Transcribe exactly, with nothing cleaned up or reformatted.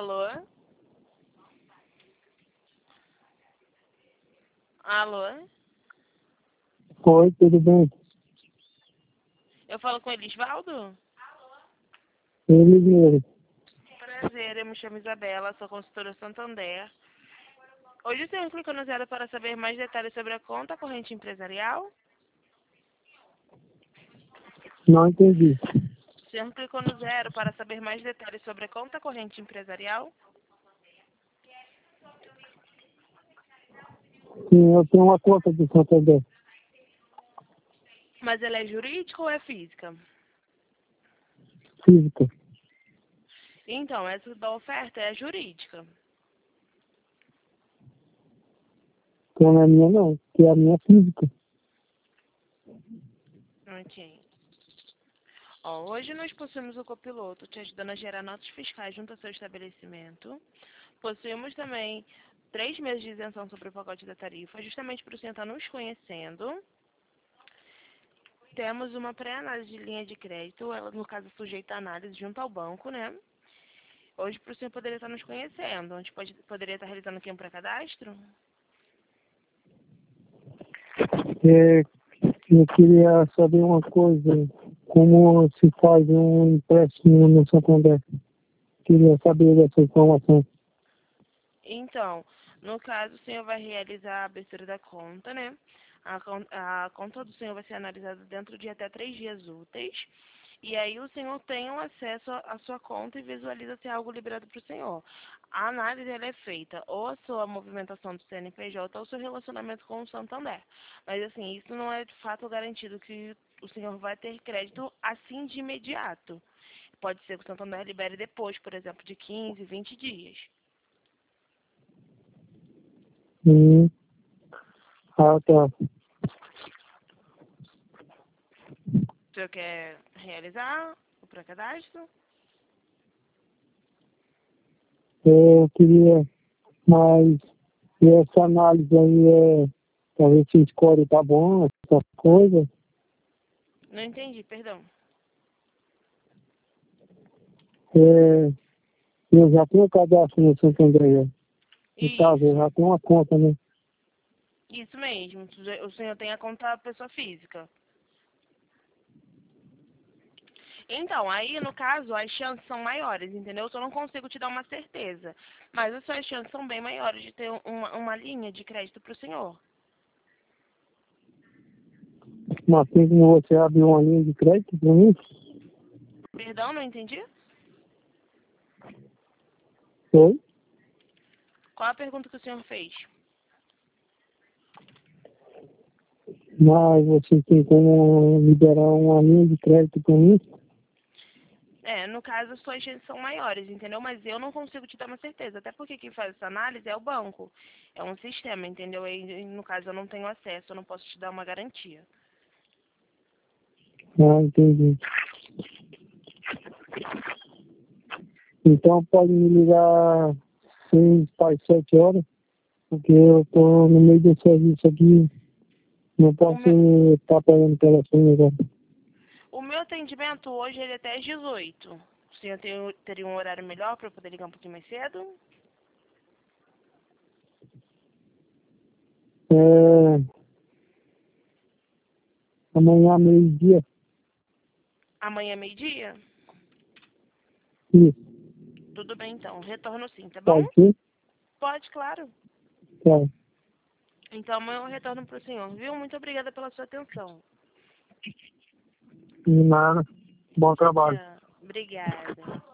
Alô? Alô? Oi, tudo bem? Eu falo com Elisvaldo? Ele mesmo. Prazer, eu me chamo Isabela, sou consultora Santander. Hoje o senhor clicou no zero para saber mais detalhes sobre a conta corrente empresarial? Não entendi. O senhor clicou no zero para saber mais detalhes sobre a conta corrente empresarial? Sim, eu tenho uma conta de Santander. Mas ela é jurídica ou é física? Física. Então, essa da oferta é jurídica. Então não é minha não, que é a minha física. Ok. Ó, hoje nós possuímos o copiloto te ajudando a gerar notas fiscais junto ao seu estabelecimento. Possuímos também três meses de isenção sobre o pacote da tarifa, justamente para o senhor estar nos conhecendo. Temos uma pré-análise de linha de crédito, ela no caso sujeita a análise junto ao banco, né? Hoje para o senhor poderia estar nos conhecendo, onde pode, poderia estar realizando aqui um pré-cadastro? É, eu queria saber uma coisa, como se faz um empréstimo no Santander. Queria saber dessa informação. Então, no caso, o senhor vai realizar a abertura da conta, né? A, con- a conta do senhor vai ser analisada dentro de até três dias úteis. E aí o senhor tem um acesso à à sua conta e visualiza se é algo liberado para o senhor. A análise ela é feita ou a sua movimentação do C N P J ou o seu relacionamento com o Santander. Mas assim, isso não é de fato garantido que o senhor vai ter crédito assim de imediato. Pode ser que o Santander libere depois, por exemplo, de quinze, vinte dias. Hum. Ah, tá. O senhor quer realizar o pré-cadastro? Eu queria, mas essa análise aí é pra ver se o score tá bom, essa coisa. Não entendi, perdão. É, eu já tenho cadastro no Santander. No caso, eu Isso, já tenho uma conta, né? isso mesmo. O senhor tem a conta pessoa física. Então, aí, no caso, as chances são maiores, entendeu? Eu só não consigo te dar uma certeza. Mas as suas chances são bem maiores de ter uma, uma linha de crédito para o senhor. Mas tem como você abrir uma linha de crédito para mim? Perdão, não entendi? Oi? Qual a pergunta que o senhor fez? Mas você tem como liberar uma linha de crédito para mim? É, no caso, as suas chances são maiores, entendeu? Mas eu não consigo te dar uma certeza. Até porque quem faz essa análise é o banco. É um sistema, entendeu? E, no caso, eu não tenho acesso, eu não posso te dar uma garantia. Ah, entendi. Então pode me ligar seis para as sete horas, porque eu estou no meio do serviço aqui, não O posso meu, estar pegando telefone agora. o meu atendimento hoje ele é até às dezoito. O senhor tem, teria um horário melhor para eu poder ligar um pouquinho mais cedo? É, amanhã, meio-dia. Amanhã, meio-dia? Isso, Tudo bem, então. Retorno sim, tá bom? pode ser? Pode, claro. Tá. Então, amanhã eu retorno para o senhor, viu? Muito obrigada pela sua atenção. De nada. Bom trabalho. Tchau. Obrigada.